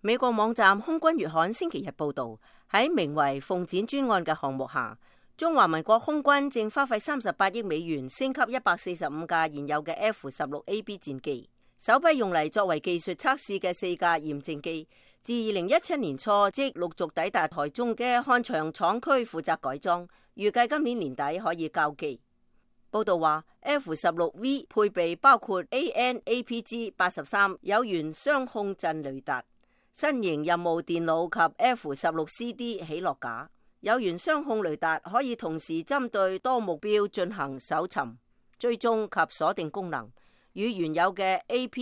美國網站空軍月刊星期日報道，喺名為鳳展專案嘅項目下，中華民國空軍正花費38億美元升級145架現有嘅 F-16AB 戰機，首批用嚟作為技術測試嘅4架驗證機，自2017年初即陸續抵達台中嘅漢翔廠區負責改裝，預計今年年底可以交機。報道話 F-16V 配備包括 AN/APG-83 有源雙控陣雷達、新型任務電腦及 F-16CD 起落架。有源雙控雷達可以同時針對多目標進行搜尋、追蹤及鎖定功能，與原有嘅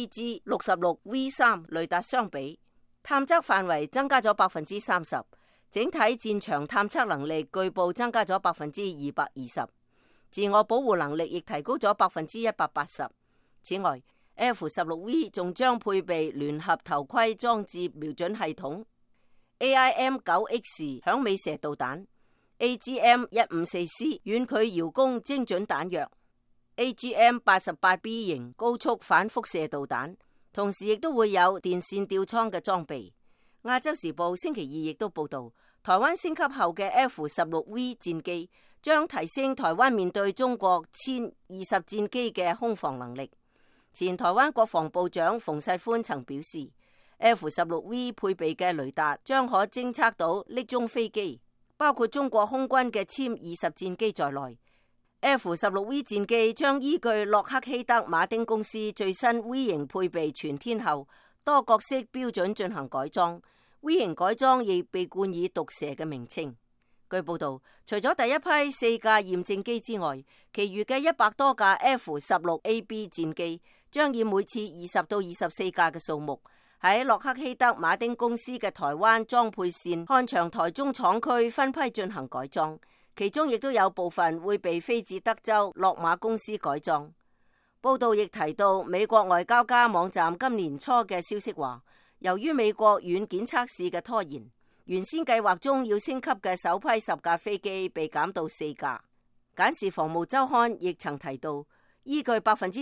APG-66V3 雷達相比，探測範圍增加咗30%，整體戰場探測能力據報增加咗220%，自我保護能力亦提高咗180%。此外，F-16V 仲將配備聯合頭盔裝置瞄準系統、AIM-9X 響尾蛇導彈、AGM-154C 遠距遙攻精準彈藥、AGM-88B 型高速反輻射導彈，同時亦都會有電線吊艙嘅裝備。亞洲時報星期二亦都報道，台灣升級後嘅 F-16V 戰機將提升台灣面對中國殲20戰機嘅空防能力。前台灣國防部長馮世寬曾表示， F-16V 配備嘅雷達將可偵測到匿蹤飛機，包括中國空軍嘅殲20戰機在內。F-16V 戰機將依據洛克希德馬丁公司最新 V 型配備全天候多角式標準進行改裝， V 型改裝亦被冠以毒蛇嘅名稱。據報道，除咗第一批4架驗證機之外，其餘嘅100多架 F-16AB 戰機將以每次20到24架嘅數目，喺洛克希德馬丁公司嘅台灣裝配線漢翔台中廠區分批進行改裝，其中亦都有部分會被飛至德州洛馬公司改裝。報道亦提到，美國外交家網站今年初嘅消息話，由於美國軟件測試嘅拖延，原先計劃中要升級嘅首批10架飛機被減到4架。簡氏防務週刊亦曾提到，依據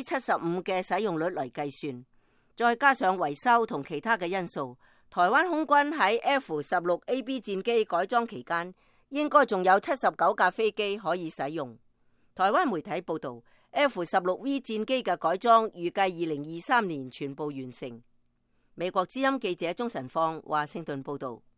75%嘅使用率嚟計算，再加上維修同其他嘅因素，台灣空軍喺 F-16AB 戰機改裝期間，應該仲有79架飛機可以使用。台灣媒體報道， F-16V 戰機嘅改裝預計2023年全部完成。美國之音記者鍾晨放華盛頓報道。